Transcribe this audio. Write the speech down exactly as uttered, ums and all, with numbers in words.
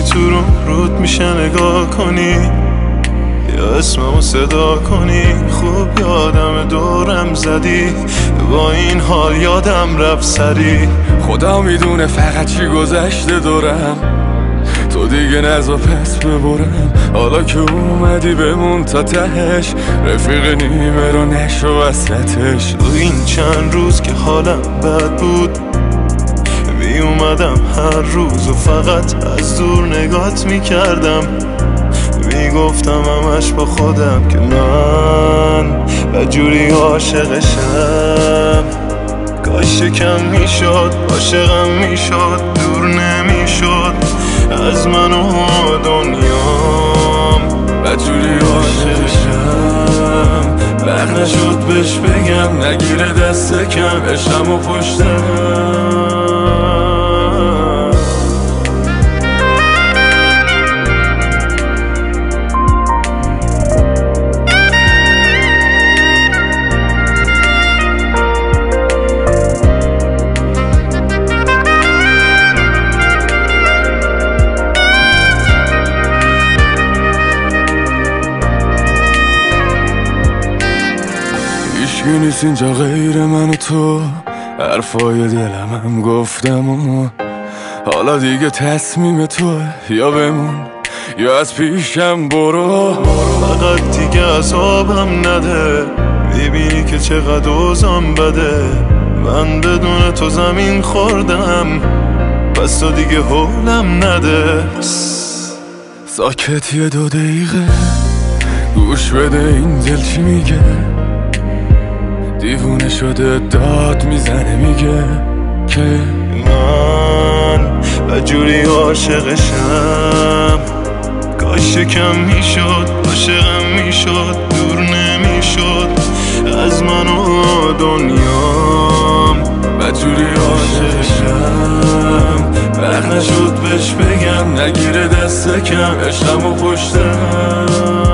تو رو رود میشه نگاه کنی یا اسممو صدا کنی. خوب یادم دورم زدی با این حال یادم رفت سری. خدا میدونه فقط چی گذشته دورم، تو دیگه نزا پس ببرم. حالا که اومدی بمون تا تهش، رفیق نیمه رو نشو وسطش. تو این چند روز که حالم بد بود می اومدم هر روز و فقط از دور نگات میکردم. میگفتم همش با خودم که من بدجوری عاشقشم. کاش کم میشد عاشقم میشد، دور نمیشد از من و دنیام. بدجوری عاشقشم، وقت نشد بهش بگم نگیره دست کم عشقم و پشتم. هیچکی نیست اینجا غیر من و تو، حرفای دلم هم گفتم و حالا دیگه تصمیم تو، یا بمون یا از پیشم برو. فقط دیگه عذابم نده، میبینی که چقدر اوضاعم بده. من بدون تو زمین خوردم، پس تو دیگه حولم نده. ساکت یه دو دقیقه گوش بده این دل چی میگه. دیوونه شده داد میزنه میگه که من بدجوری عاشقشم. کاش کم میشد عاشقم میشد، دور نمیشد از من و دنیام. بدجوری عاشقشم، وقت نشد بهش بگم نگیره دست کم عشقم و پشتم.